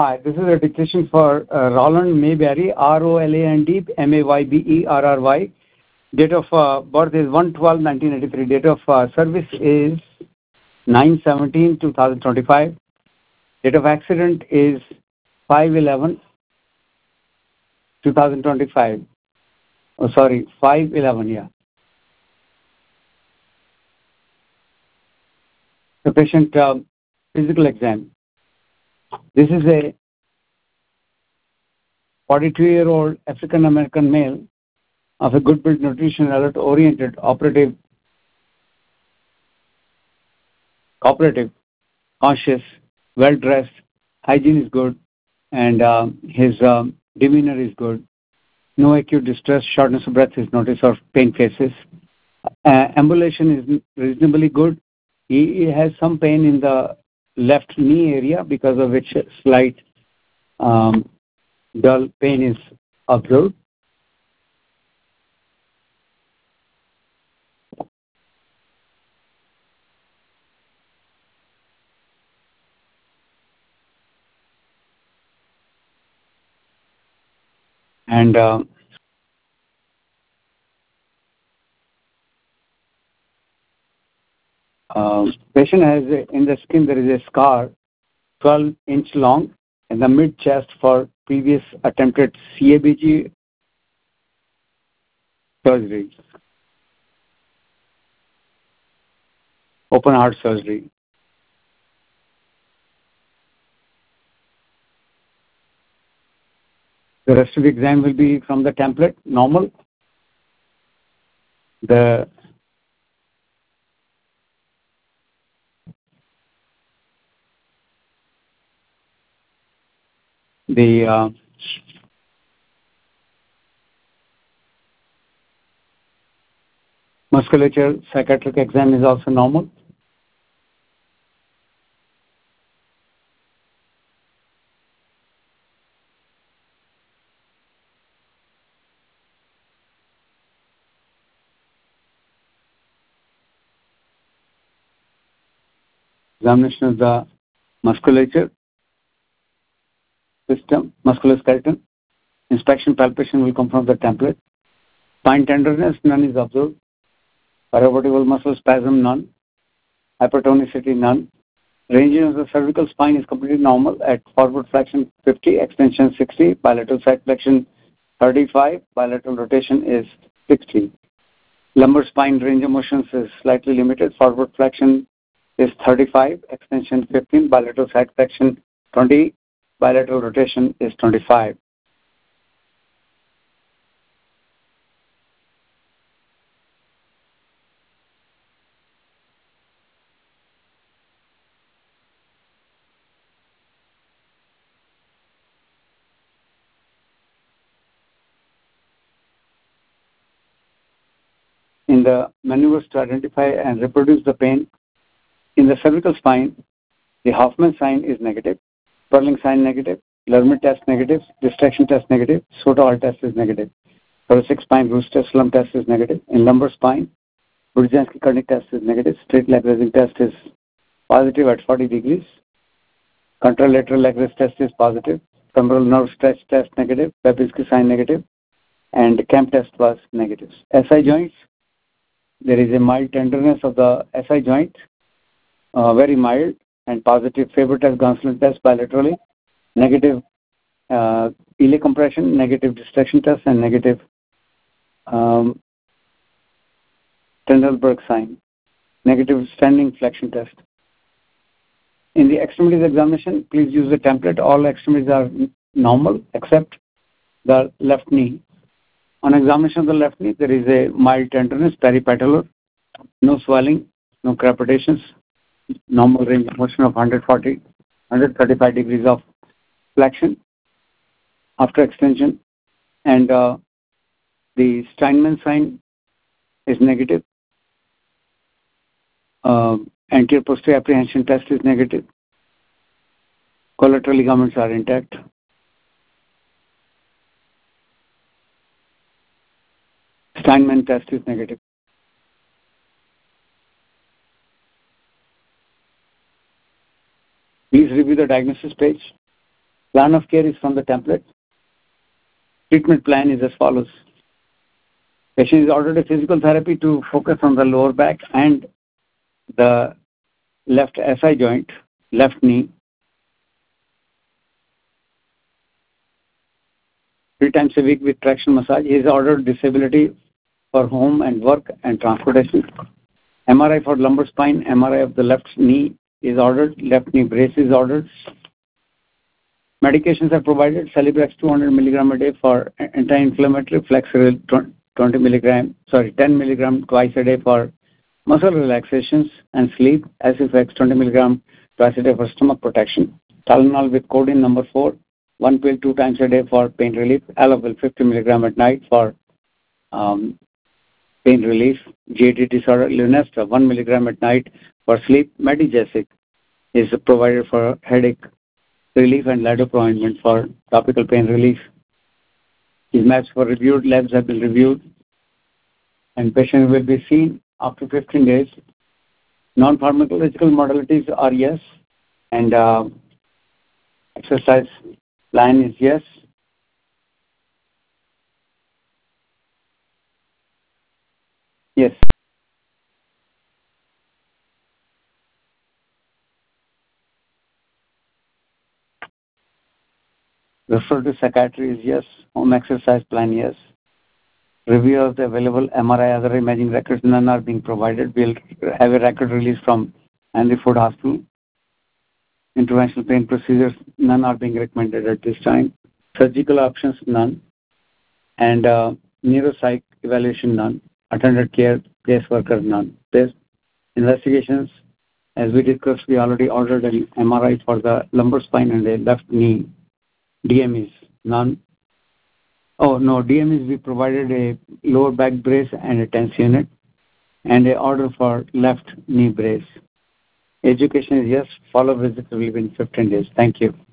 Hi, this is a dictation for Roland Mayberry, Roland Mayberry. Date of birth is 1/12/1983. Date of service is 9/17/2025. Date of accident is 5/11/2025. Oh, sorry, 5/11. Yeah. The patient physical exam. This is a 42-year-old African American male of a good build, nutrition, alert, oriented, cooperative, conscious, well dressed, hygiene is good, and his demeanor is good. No acute distress, shortness of breath is noticed, or pain faces. Ambulation is reasonably good. He has some pain in the left knee area, because of which slight dull pain is observed. And patient has in the skin there is a scar 12-inch long in the mid chest for previous attempted CABG surgery, open heart surgery. The rest of the exam will be from the template, normal. The musculature psychiatric exam is also normal. Examination of the musculature system, musculoskeleton. Inspection palpation will come from the template. Spine tenderness, none is observed. Paravertebral muscle spasm, none. Hypertonicity, none. Ranging of the cervical spine is completely normal at forward flexion 50, extension 60, bilateral side flexion 35, bilateral rotation is 60. Lumbar spine range of motions is slightly limited. Forward flexion is 35, extension 15, bilateral side flexion 20, bilateral rotation is 25. In the maneuvers to identify and reproduce the pain, in the cervical spine, the Hoffman sign is negative, Sperling sign negative, Lermit test negative, distraction test negative, Soto test is negative. Thoracic spine, Brewster-Slump test is negative. In lumbar spine, Budzianski-Kurnik test is negative. Straight leg raising test is positive at 40 degrees. Contralateral leg raise test is positive. Femoral nerve stretch test negative. Babinski sign negative. And Kemp test was negative. SI joints, there is a mild tenderness of the SI joint, very mild, and positive Faber test, Gonsalves test bilaterally, negative Ely compression, negative distraction test, and negative Trendelenburg sign, negative standing flexion test. In the extremities examination, please use the template. All extremities are normal except the left knee. On examination of the left knee, there is a mild tenderness, peripatellar, no swelling, no crepitations, normal range of motion of 135 degrees of flexion after extension, and the Steinman sign is negative. Anterior posterior apprehension test is negative. Collateral ligaments are intact. Steinman test is negative. Please review the diagnosis page. Plan of care is from the template. Treatment plan is as follows. Patient is ordered a physical therapy to focus on the lower back and the left SI joint, left knee. 3 times a week with traction massage. He is ordered disability for home and work and transportation. MRI for lumbar spine, MRI of the left knee is ordered, left knee brace is ordered. Medications are provided, Celebrex 200 milligram a day for anti-inflammatory, Flexeril 10 milligram twice a day for muscle relaxations and sleep, Acifex 20 milligram twice a day for stomach protection, Tylenol with codeine number 4, 1 pill 2 times a day for pain relief, Alovil 50 milligram at night for pain relief, GAD disorder, Lunesta 1 milligram at night for sleep, Medigesic is provided for headache relief and Lidocaine ointment for topical pain relief. His maps were reviewed, labs have been reviewed, and patient will be seen after 15 days. Non-pharmacological modalities are yes, and exercise plan is yes. Yes. Refer to psychiatry is yes. Home exercise plan, yes. Review of the available MRI, other imaging records, none are being provided. We'll have a record release from Henry Ford Hospital. Interventional pain procedures, none are being recommended at this time. Surgical options, none. And neuropsych evaluation, none. Attended care, caseworker, none. Test investigations, as we discussed, we already ordered an MRI for the lumbar spine and the left knee. DMEs, none. Oh, no, DMEs, we provided a lower back brace and a TENS unit and an order for left knee brace. Education is yes. Follow visit within 15 days. Thank you.